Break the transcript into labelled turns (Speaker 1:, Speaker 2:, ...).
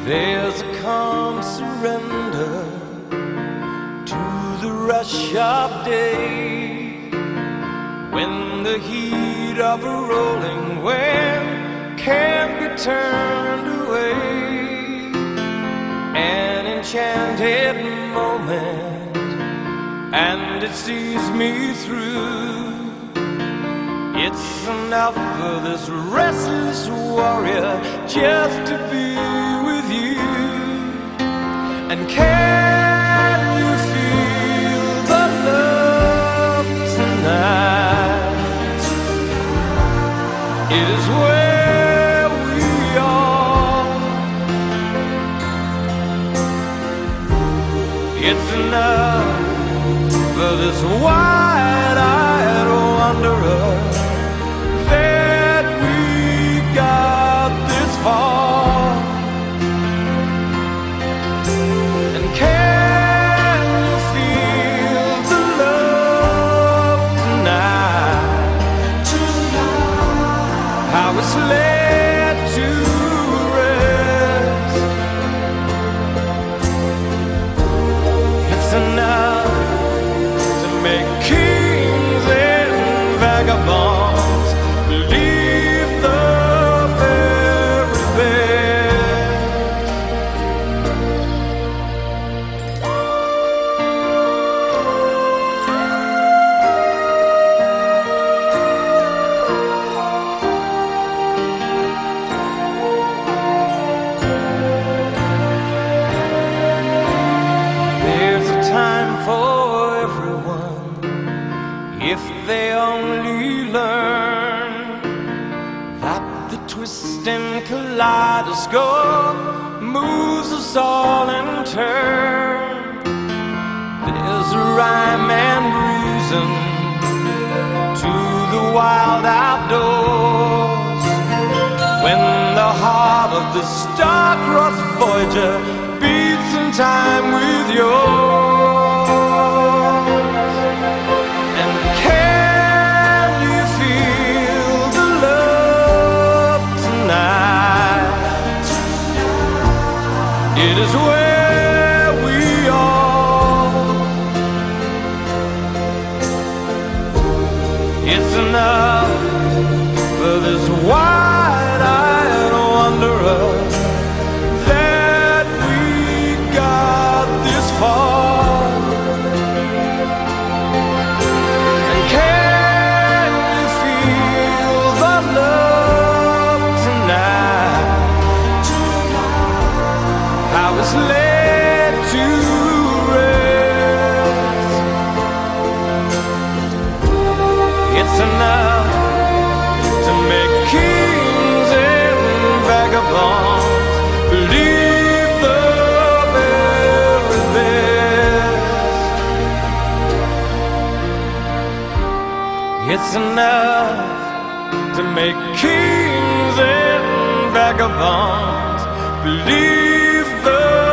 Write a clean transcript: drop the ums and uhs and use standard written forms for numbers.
Speaker 1: There's a calm surrender to the rush of day, when the heat of a rolling wave can't be turned away. An enchanted moment, and it sees me through. It's enough for this restless warrior just to be with you. And can you feel the love tonight? It is where we are. It's enough for this wide-eyed wanderer that we got this far. And can you feel the love tonight? How it's laid to rest. It's enough to make kings and vagabonds believe the very best. There's a time for everyone, if they only learn that the twisting kaleidoscope moves us all in turn. There's a rhyme and reason to the wild outdoors, when the heart of the star-crossed Voyager beats in time with yours. And can you feel the love tonight? It is where we are. It's enough for this wide-eyed wanderer that we got this far. And can you feel the love tonight? How it's laid to rest. It's enough to make kings and vagabonds believe the very best. It's enough to make kings and vagabonds believe the